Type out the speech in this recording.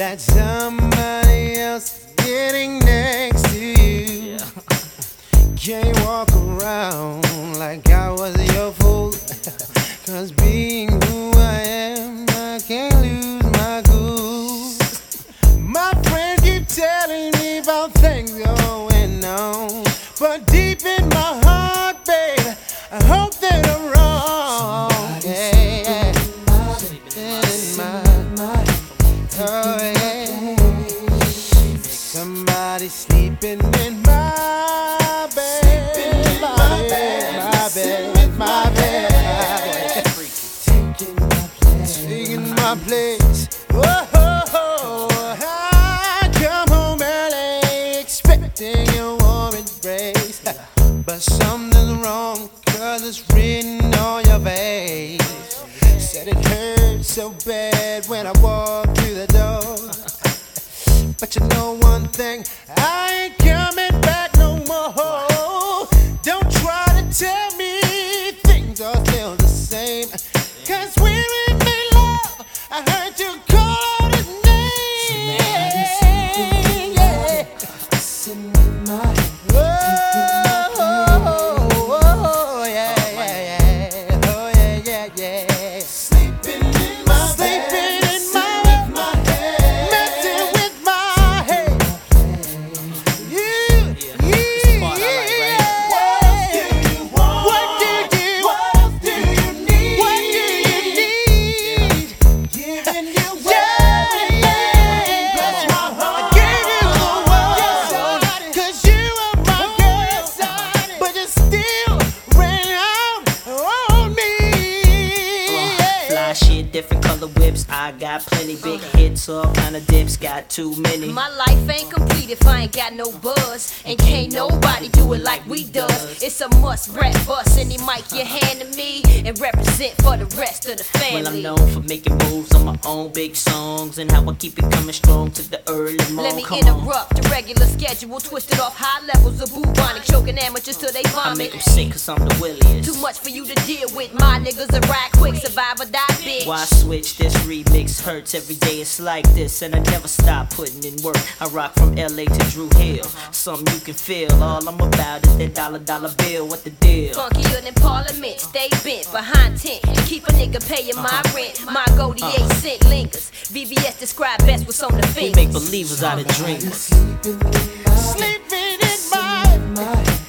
that somebody else getting next to you. Can't walk around like I was your fool. Cause being who I am, I can't lose my cool. My friends keep telling me about things going on, but deep in my heart, babe, I hope that I'm wrong. Yeah, oh yeah. Somebody sleeping in my bed, my bed, my bed, taking my place. Whoa, I come home early expecting a warm embrace, but something's wrong 'cause it's written on your face. Said it hurt so bad when I walked through the door. But you know one thing, I ain't coming back no more. Don't try to tell me things are still the same, 'cause we're in love. I heard you call his name. Yeah. Oh, yeah, yeah. Oh, yeah, yeah, yeah. Sleeping in my head, messing with my head. What do you need? Giving you everything. I gave you the world, 'cause you were my girl, but you still ran out on me. Fly shit, different color whips. I got plenty big hits, all kind of dips. Got too many. My life ain't complete if I ain't got no buzz, and can't nobody do it like we does. It's a must, rap bust any mic you hand to me, and represent for the rest of the family. Well, I'm known for making moves on my own big songs, and how I keep it coming strong to the early morning. Let me interrupt the regular schedule, twisted off high levels of bubonic, choking amateurs till they I vomit. make them sick 'cause I'm the williest. Too much for you to deal with. My niggas are ride quick, survive or die, bitch. Why switch? This remix hurts every day. It's like this, and I never stop putting in work. I rock from LA to Drew Hill. Something you can feel. All I'm about is that dollar bill. What the deal? Funkier than Parliament, stay bent behind tent and keep a nigga paying my rent. My goldie 8 cent lingers. VVS describe best what's on the We fingers. make believers out of dreamers. Sleeping in my